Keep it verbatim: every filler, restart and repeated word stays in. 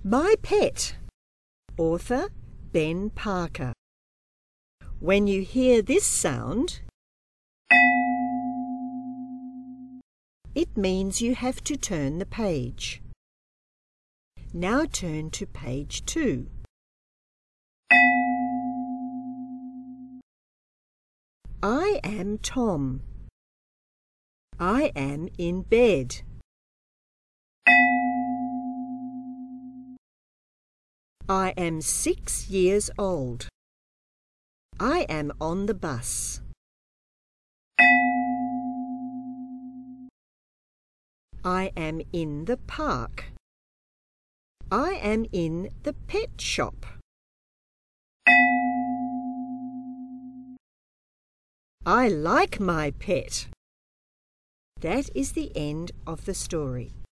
My Pet. Author Ben Parker. When you hear this sound, it means you have to turn the page. Now turn to page two. I am Tom. I am in bed. I am six years old. I am on the bus. I am in the park. I am in the pet shop. I like my pet. That is the end of the story.